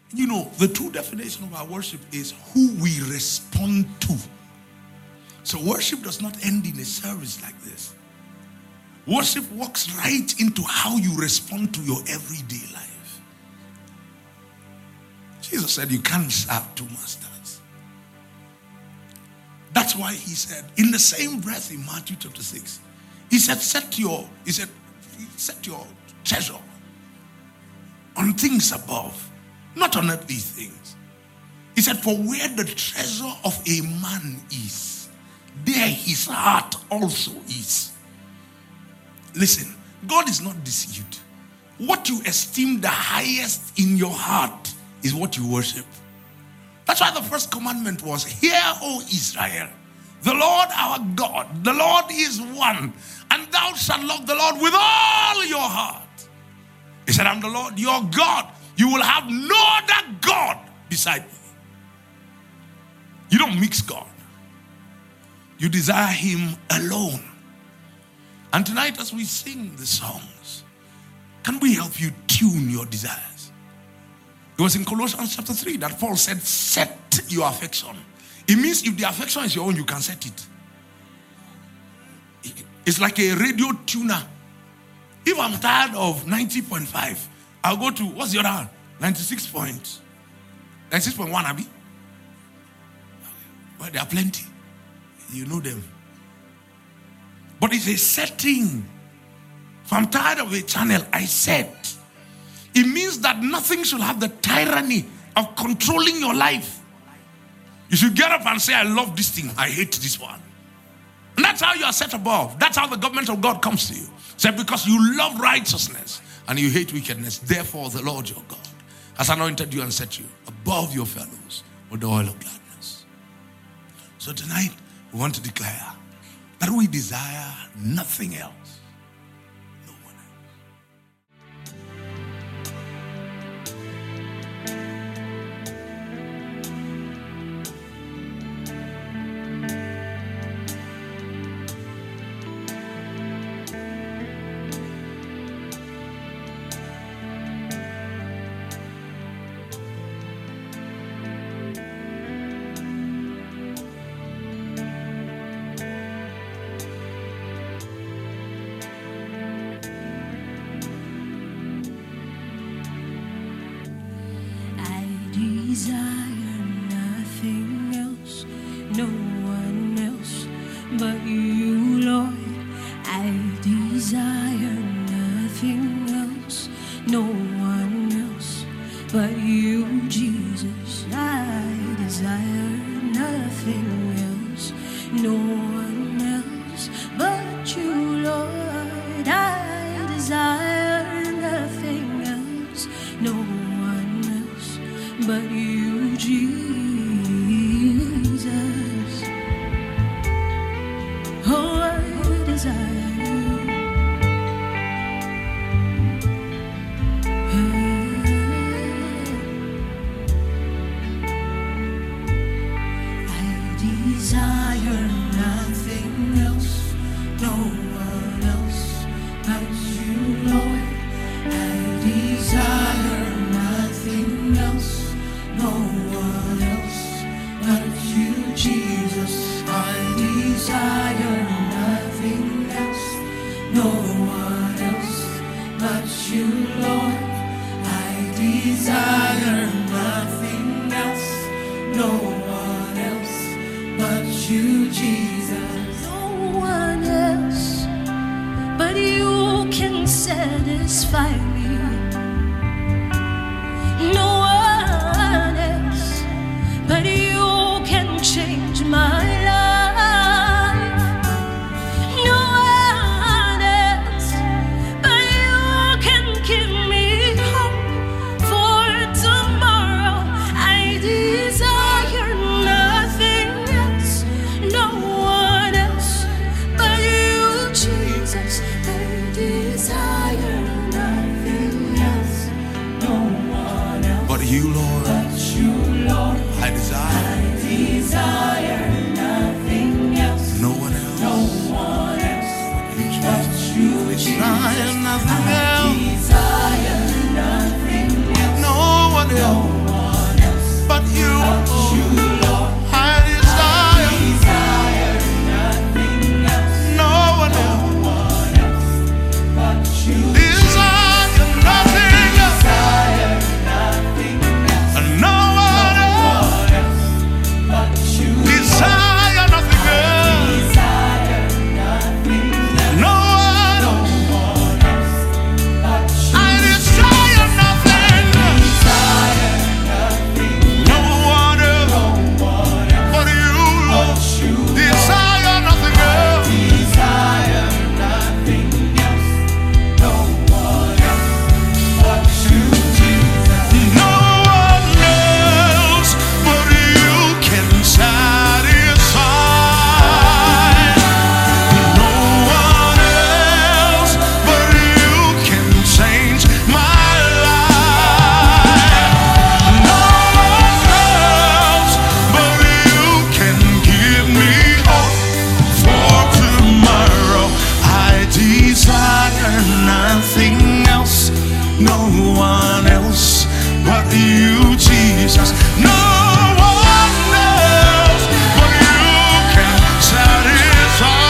You know, the true definition of our worship is who we respond to. So worship does not end in a service like this. Worship walks right into how you respond to your everyday life. Jesus said you can't serve two masters. That's why he said, in the same breath in Matthew chapter 6, he said, set your treasure on things above, not on earthly things. He said, for where the treasure of a man is, there his heart also is. Listen, God is not deceived. What you esteem the highest in your heart is what you worship. That's why the first commandment was, hear, O Israel, the Lord our God, the Lord is one, and thou shalt love the Lord with all your heart. He said, I'm the Lord your God. You will have no other God beside me. You don't mix God. You desire him alone. And tonight as we sing the songs, can we help you tune your desires? It was in Colossians chapter 3 that Paul said, set your affection. It means if the affection is your own, you can set it. It's like a radio tuner. If I'm tired of 90.5, I'll go to, what's the other one? 96.1, Abby? Well, there are plenty. You know them. But it's a setting. If I'm tired of a channel, I set. It means that nothing should have the tyranny of controlling your life. You should get up and say, I love this thing, I hate this one. And that's how you are set above. That's how the government of God comes to you. Say, because you love righteousness and you hate wickedness, therefore the Lord your God has anointed you and set you above your fellows with the oil of gladness. So tonight, we want to declare that we desire nothing else. No one else. Desire nothing else, no one else but you, Lord. I desire nothing else, no one else but you, Jesus. I desire nothing else, no one else but you, Lord. I desire nothing else, no one else but you, Jesus. Oh, I desire you. I desire nothing else, no one else but you, Lord. I desire nothing else, no one else but you, Jesus. I desire nothing else, no one else but you, Lord. I desire nothing else, no one else but you, Jesus. No one else but you can satisfy me. No one else but you can change my life. No one else but you can give me hope for tomorrow. I desire nothing else, no one else but you, Jesus. I desire nothing else, no one else But you, Lord, but you, Lord. I desire Nothing else, no one else. no one else but you, Jesus. Desire nothing else. Desire nothing else, No one no else. one you, Jesus. No one else but you can satisfy.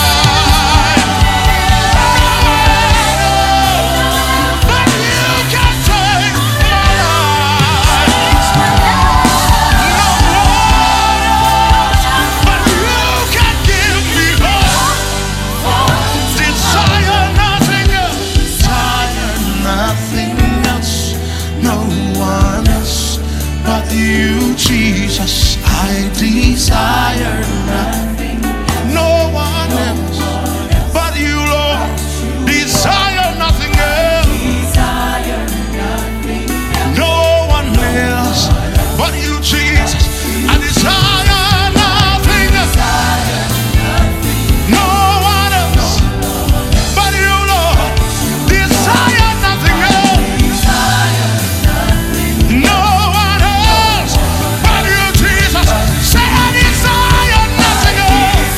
But you can take my life. No one else but you can give me hope. Desire nothing else. Desire nothing else. No one else but you, Jesus. I desire nothing. No one else but you, Lord. Desire nothing else. No one else but you, Jesus. I desire nothing else. No one else but you, Lord. Desire nothing else. No one else but you, Jesus. Say I desire nothing else.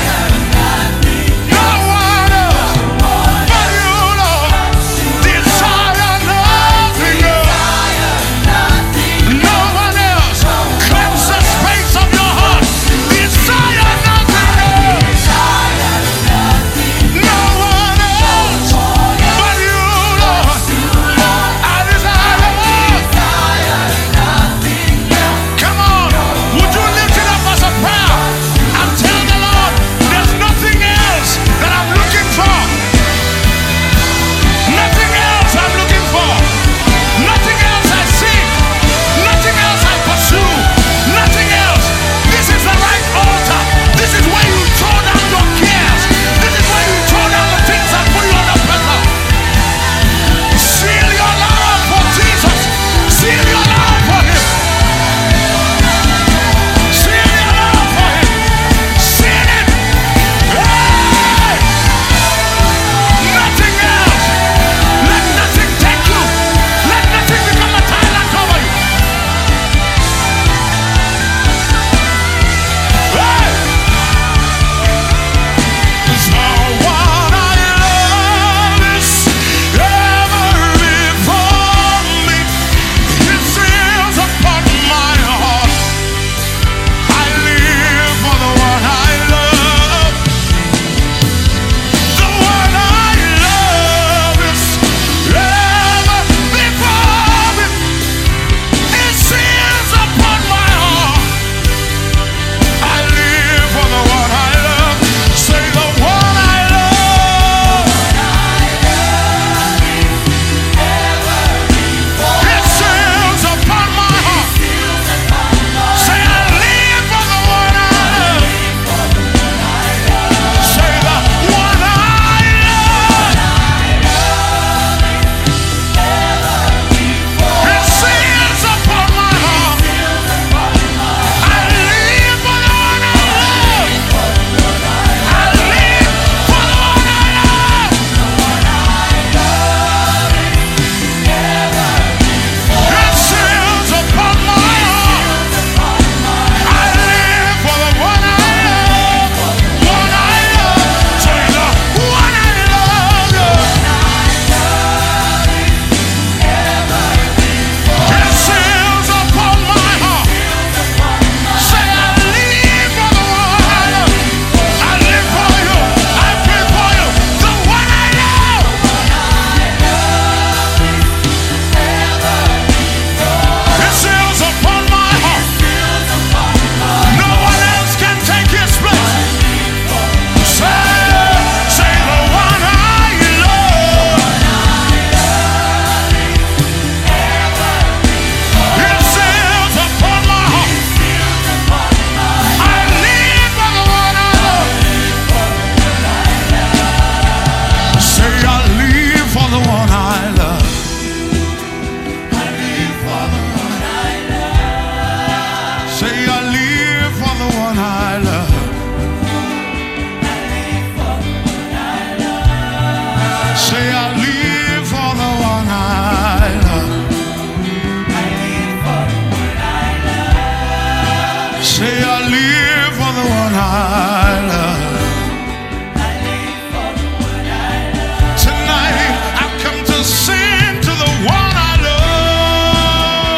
No one else but you, Lord. Desire nothing else. No one else. Cleanse the space of your heart. Desire nothing else. No one else but you, Lord. I desire. Come on, would you lift it up as a prayer and tell the Lord, there's nothing else that I'm looking for. Nothing else I'm looking for. Nothing else I seek. Nothing else I pursue. Nothing else. This is the right altar. This is where you throw down your cares. This is where you throw down the things that put you under pressure. Seal your love for Jesus. Seal your love for Him. Seal your love for Him. Seal it. Hey! Nothing else. Let nothing take you. Let nothing become a tyrant over you. Hey! The one I love is ever before me. It seals upon my heart. I live for the one I love. The one I love is ever before me. It seals upon my heart. I live for the one I love. Say the one I love. It seals upon my heart. Say I live for the one I love. Say the one I love. It seals upon my heart. I live for the one I love. I live for the one I love. It seals upon my heart. I live for the one I love. One I love. Say the one I love. It seals upon my heart. Say I live for the one I love. I live for you. I pray for you. The one I love. It seals upon my heart. No one else can take His place. Say the one I love. It seals upon my heart. I live for the one I love. Say I live for the one I love. I live for the one I love. Say I live for the one I love. Say I live for the one I love. Say I live for the one I love. Tonight I've come to sing to the one I love.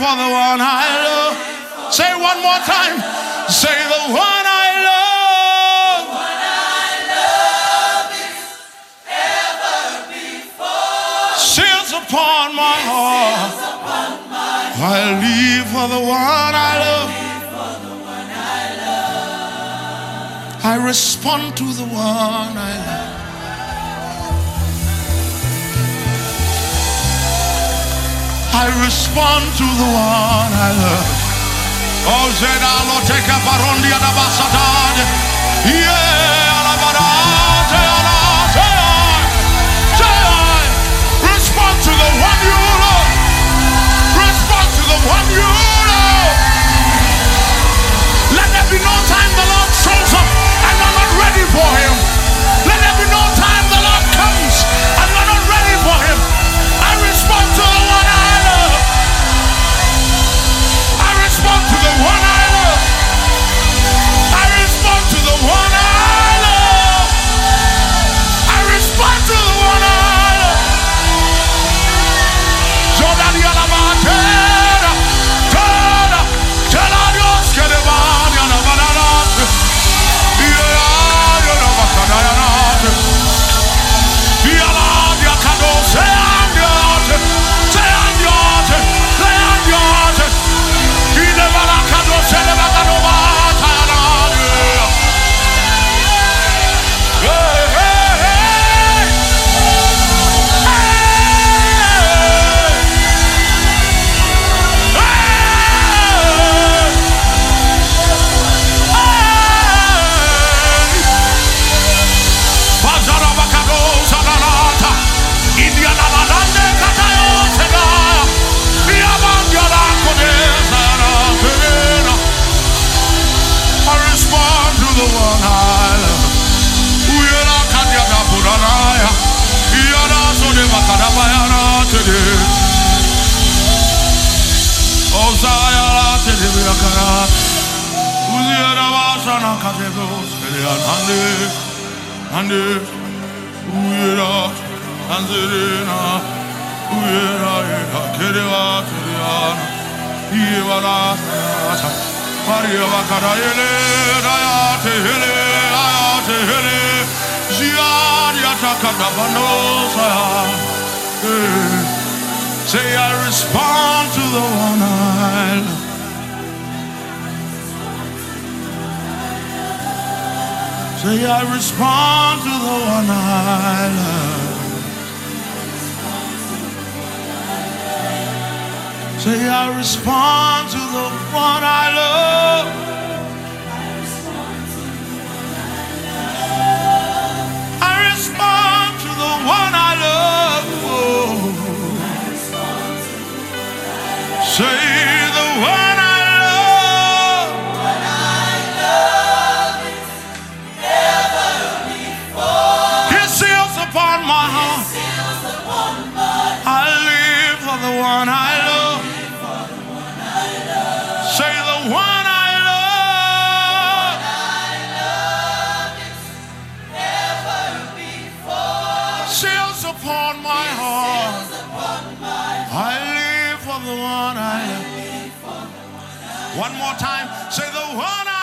for the one I love. Say it one more time. Say the one I love. The one I love is ever before. Seals upon my heart. I live for the one I love. I respond to the one I love. I respond to the one I love. Oh, Zedalo take up Arondi and Abasatad. Yeah, Alabarate, respond to the one you love. Respond to the one you love. Let there be no time the Lord shows up and you're not ready for him. Let there be no time the Lord comes and you're not ready for him. I respond to the one I love. I respond to the one I love. I respond to the one I love. I respond to the one I love. Jordan Yalabatera, Tada, Tada Dios que le van a la banana. Say I respond to the one I love. Say I respond to the one I love. Say I respond to the one I love. I respond to the one I love. Say the one I love. What I love is ever before. His seals upon my heart. Seals upon my I live for the one I love. Say the one I love. I love is ever before. Seals upon my heart. Seals upon my I live for the one I love. One more time. Say the one I